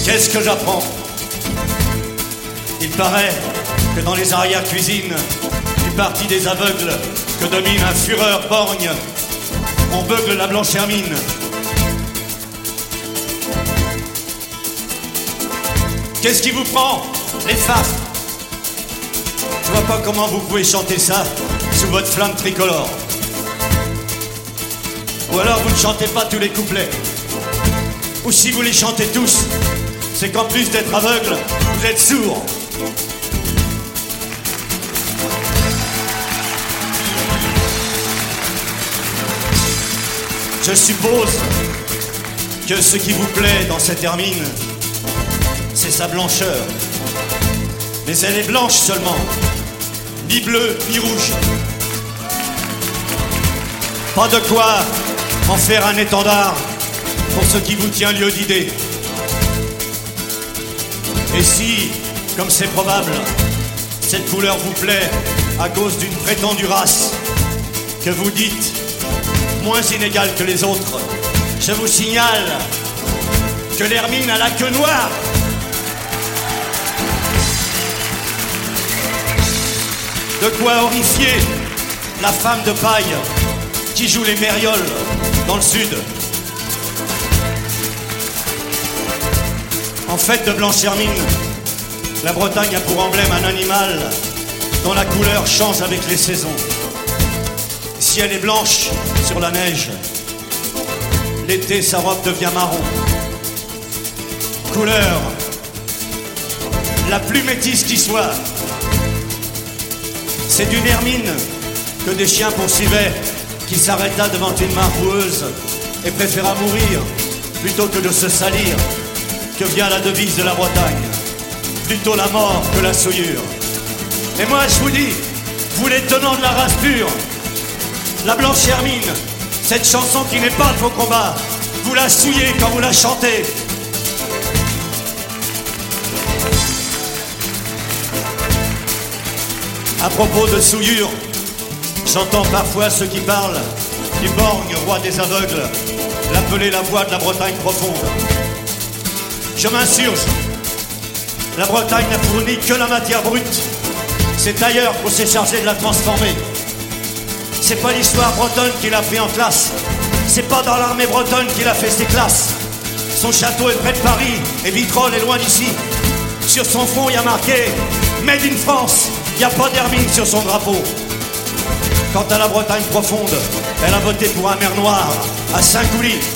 Qu'est-ce que j'apprends? Il paraît que dans les arrière-cuisines du parti des aveugles que domine un fureur borgne, on beugle la blanche hermine. Qu'est-ce qui vous prend, les farces? Je vois pas comment vous pouvez chanter ça sous votre flamme tricolore. Ou alors vous ne chantez pas tous les couplets. Ou si vous les chantez tous, c'est qu'en plus d'être aveugle, vous êtes sourd. Je suppose que ce qui vous plaît dans cette hermine, c'est sa blancheur. Mais elle est blanche seulement, ni bleue, ni rouge. Pas de quoi en faire un étendard pour ce qui vous tient lieu d'idée. Et si, comme c'est probable, cette couleur vous plaît à cause d'une prétendue race que vous dites moins inégale que les autres, je vous signale que l'hermine a la queue noire. De quoi horrifier la femme de paille qui joue les mérioles dans le sud. En fait de blanche hermine, la Bretagne a pour emblème un animal dont la couleur change avec les saisons. Si elle est blanche sur la neige, l'été sa robe devient marron. Couleur la plus métisse qui soit. C'est d'une hermine que des chiens poursuivaient qui s'arrêta devant une mare boueuse et préféra mourir plutôt que de se salir, que vient la devise de la Bretagne. Plutôt la mort que la souillure. Et moi je vous dis, vous les tenants de la race pure, la blanche hermine, cette chanson qui n'est pas de vos combats, vous la souillez quand vous la chantez. À propos de souillure, j'entends parfois ceux qui parlent du borgne, roi des aveugles, l'appeler la voix de la Bretagne profonde. Je m'insurge. La Bretagne n'a fourni que la matière brute. C'est ailleurs qu'on s'est chargé de la transformer. C'est pas l'histoire bretonne qui l'a pris en classe. C'est pas dans l'armée bretonne qu'il a fait ses classes. Son château est près de Paris et Vitrolles est loin d'ici. Sur son front, il y a marqué Made in France. Il n'y a pas d'hermine sur son drapeau. Quant à la Bretagne profonde, elle a voté pour un maire noir à Saint-Coulis.